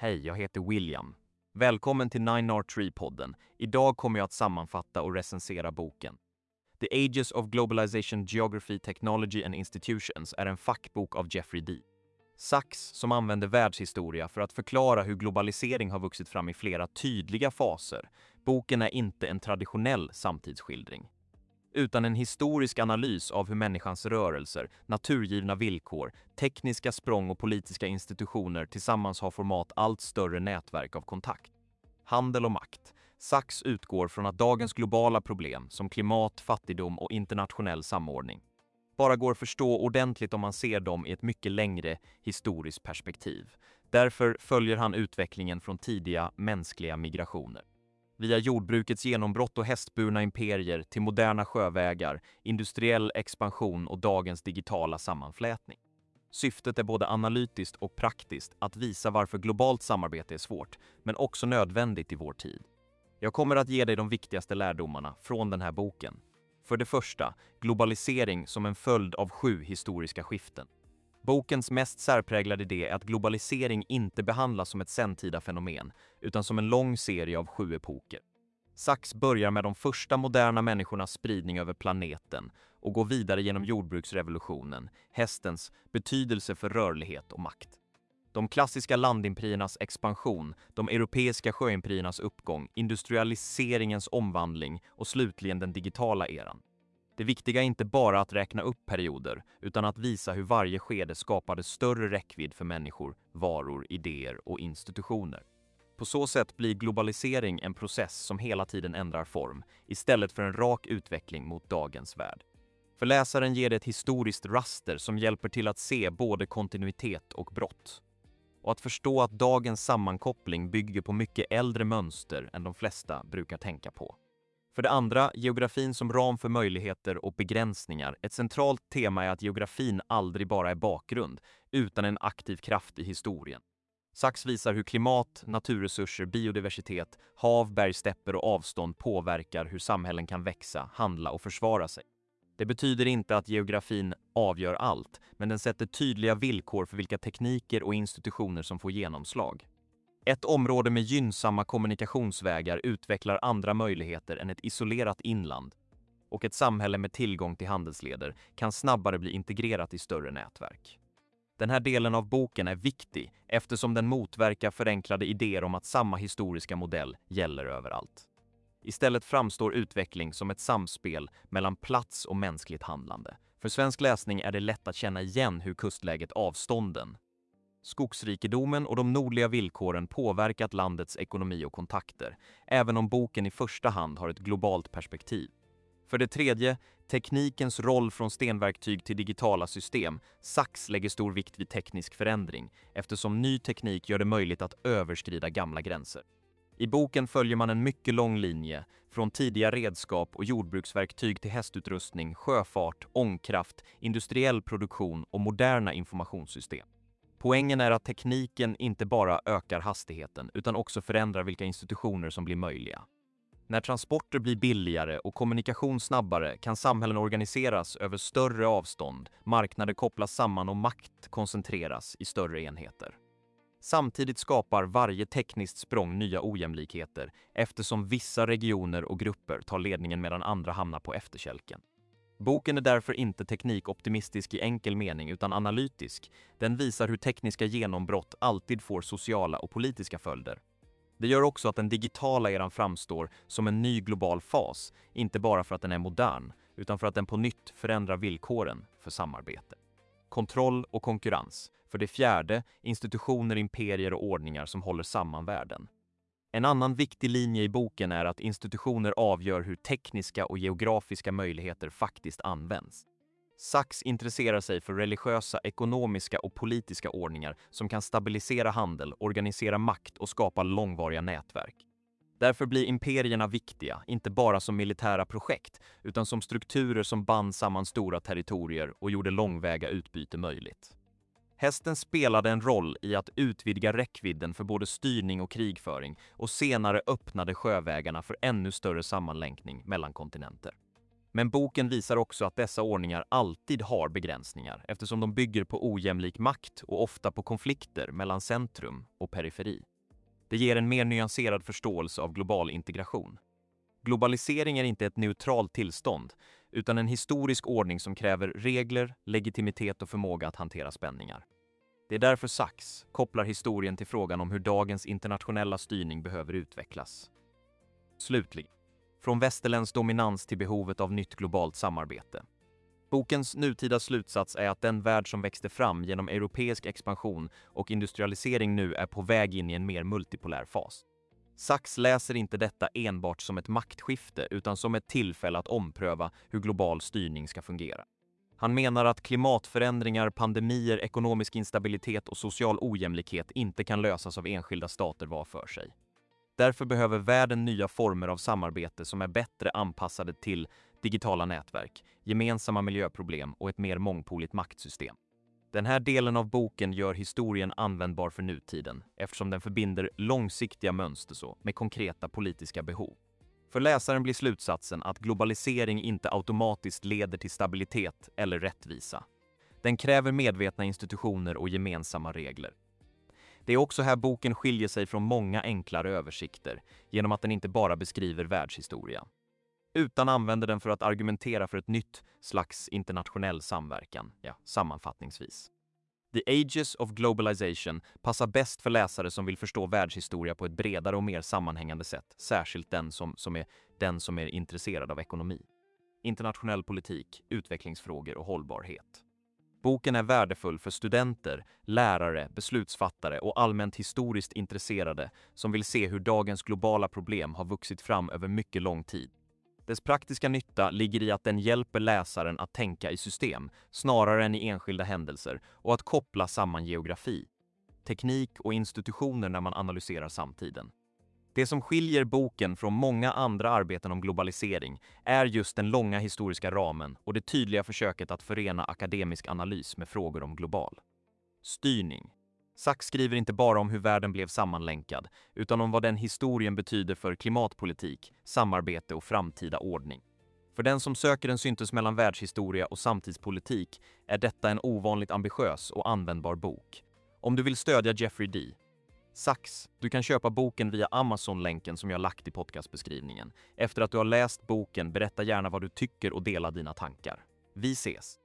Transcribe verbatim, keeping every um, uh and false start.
Hej, jag heter William. Välkommen till Nine R tre-podden. Idag kommer jag att sammanfatta och recensera boken. The Ages of Globalization, Geography, Technology and Institutions är en fackbok av Jeffrey D. Sachs som använder världshistoria för att förklara hur globalisering har vuxit fram i flera tydliga faser. Boken är inte en traditionell samtidsskildring, utan en historisk analys av hur människans rörelser, naturgivna villkor, tekniska språng och politiska institutioner tillsammans har format allt större nätverk av kontakt. Handel och makt. Sachs utgår från att dagens globala problem som klimat, fattigdom och internationell samordning bara går att förstå ordentligt om man ser dem i ett mycket längre historiskt perspektiv. Därför följer han utvecklingen från tidiga mänskliga migrationer via jordbrukets genombrott och hästburna imperier till moderna sjövägar, industriell expansion och dagens digitala sammanflätning. Syftet är både analytiskt och praktiskt att visa varför globalt samarbete är svårt, men också nödvändigt i vår tid. Jag kommer att ge dig de viktigaste lärdomarna från den här boken. För det första, globalisering som en följd av sju historiska skiften. Bokens mest särpräglade idé är att globalisering inte behandlas som ett sentida fenomen, utan som en lång serie av sju epoker. Sachs börjar med de första moderna människornas spridning över planeten och går vidare genom jordbruksrevolutionen, hästens betydelse för rörlighet och makt. De klassiska landimperiernas expansion, de europeiska sjöimperiernas uppgång, industrialiseringens omvandling och slutligen den digitala eran. Det viktiga är inte bara att räkna upp perioder, utan att visa hur varje skede skapade större räckvidd för människor, varor, idéer och institutioner. På så sätt blir globalisering en process som hela tiden ändrar form, istället för en rak utveckling mot dagens värld. För läsaren ger det ett historiskt raster som hjälper till att se både kontinuitet och brott. Och att förstå att dagens sammankoppling bygger på mycket äldre mönster än de flesta brukar tänka på. För det andra, geografin som ram för möjligheter och begränsningar. Ett centralt tema är att geografin aldrig bara är bakgrund, utan en aktiv kraft i historien. Sachs visar hur klimat, naturresurser, biodiversitet, hav, bergstäpper och avstånd påverkar hur samhällen kan växa, handla och försvara sig. Det betyder inte att geografin avgör allt, men den sätter tydliga villkor för vilka tekniker och institutioner som får genomslag. Ett område med gynnsamma kommunikationsvägar utvecklar andra möjligheter än ett isolerat inland, och ett samhälle med tillgång till handelsleder kan snabbare bli integrerat i större nätverk. Den här delen av boken är viktig eftersom den motverkar förenklade idéer om att samma historiska modell gäller överallt. Istället framstår utveckling som ett samspel mellan plats och mänskligt handlande. För svensk läsning är det lätt att känna igen hur kustläget, avstånden, skogsrikedomen och de nordliga villkoren påverkat landets ekonomi och kontakter, även om boken i första hand har ett globalt perspektiv. För det tredje, teknikens roll från stenverktyg till digitala system. Sachs lägger stor vikt vid teknisk förändring, eftersom ny teknik gör det möjligt att överskrida gamla gränser. I boken följer man en mycket lång linje, från tidiga redskap och jordbruksverktyg till hästutrustning, sjöfart, ångkraft, industriell produktion och moderna informationssystem. Poängen är att tekniken inte bara ökar hastigheten utan också förändrar vilka institutioner som blir möjliga. När transporter blir billigare och kommunikation snabbare kan samhällen organiseras över större avstånd, marknader kopplas samman och makt koncentreras i större enheter. Samtidigt skapar varje tekniskt språng nya ojämlikheter eftersom vissa regioner och grupper tar ledningen medan andra hamnar på efterkälken. Boken är därför inte teknikoptimistisk i enkel mening utan analytisk. Den visar hur tekniska genombrott alltid får sociala och politiska följder. Det gör också att den digitala eran framstår som en ny global fas, inte bara för att den är modern, utan för att den på nytt förändrar villkoren för samarbete. Kontroll och konkurrens. För det fjärde, institutioner, imperier och ordningar som håller samman världen. En annan viktig linje i boken är att institutioner avgör hur tekniska och geografiska möjligheter faktiskt används. Sachs intresserar sig för religiösa, ekonomiska och politiska ordningar som kan stabilisera handel, organisera makt och skapa långvariga nätverk. Därför blir imperierna viktiga, inte bara som militära projekt, utan som strukturer som band samman stora territorier och gjorde långväga utbyte möjligt. Hästen spelade en roll i att utvidga räckvidden för både styrning och krigföring och senare öppnade sjövägarna för ännu större sammanlänkning mellan kontinenter. Men boken visar också att dessa ordningar alltid har begränsningar eftersom de bygger på ojämlik makt och ofta på konflikter mellan centrum och periferi. Det ger en mer nyanserad förståelse av global integration. Globalisering är inte ett neutralt tillstånd, utan en historisk ordning som kräver regler, legitimitet och förmåga att hantera spänningar. Det är därför Sachs kopplar historien till frågan om hur dagens internationella styrning behöver utvecklas. Slutligen, från västerländsk dominans till behovet av nytt globalt samarbete. Bokens nutida slutsats är att den värld som växte fram genom europeisk expansion och industrialisering nu är på väg in i en mer multipolär fas. Sachs läser inte detta enbart som ett maktskifte utan som ett tillfälle att ompröva hur global styrning ska fungera. Han menar att klimatförändringar, pandemier, ekonomisk instabilitet och social ojämlikhet inte kan lösas av enskilda stater var för sig. Därför behöver världen nya former av samarbete som är bättre anpassade till digitala nätverk, gemensamma miljöproblem och ett mer mångpoligt maktsystem. Den här delen av boken gör historien användbar för nutiden eftersom den förbinder långsiktiga mönster så med konkreta politiska behov. För läsaren blir slutsatsen att globalisering inte automatiskt leder till stabilitet eller rättvisa. Den kräver medvetna institutioner och gemensamma regler. Det är också här boken skiljer sig från många enklare översikter genom att den inte bara beskriver världshistoria, utan använder den för att argumentera för ett nytt slags internationell samverkan, ja, sammanfattningsvis. The Ages of Globalization passar bäst för läsare som vill förstå världshistoria på ett bredare och mer sammanhängande sätt, särskilt den som, som är den som är intresserad av ekonomi, internationell politik, utvecklingsfrågor och hållbarhet. Boken är värdefull för studenter, lärare, beslutsfattare och allmänt historiskt intresserade som vill se hur dagens globala problem har vuxit fram över mycket lång tid. Dess praktiska nytta ligger i att den hjälper läsaren att tänka i system snarare än i enskilda händelser och att koppla samman geografi, teknik och institutioner när man analyserar samtiden. Det som skiljer boken från många andra arbeten om globalisering är just den långa historiska ramen och det tydliga försöket att förena akademisk analys med frågor om global styrning. Sachs skriver inte bara om hur världen blev sammanlänkad, utan om vad den historien betyder för klimatpolitik, samarbete och framtida ordning. För den som söker en syntes mellan världshistoria och samtidspolitik är detta en ovanligt ambitiös och användbar bok. Om du vill stödja Jeffrey D. Sachs, du kan köpa boken via Amazon-länken som jag lagt i podcastbeskrivningen. Efter att du har läst boken, berätta gärna vad du tycker och dela dina tankar. Vi ses!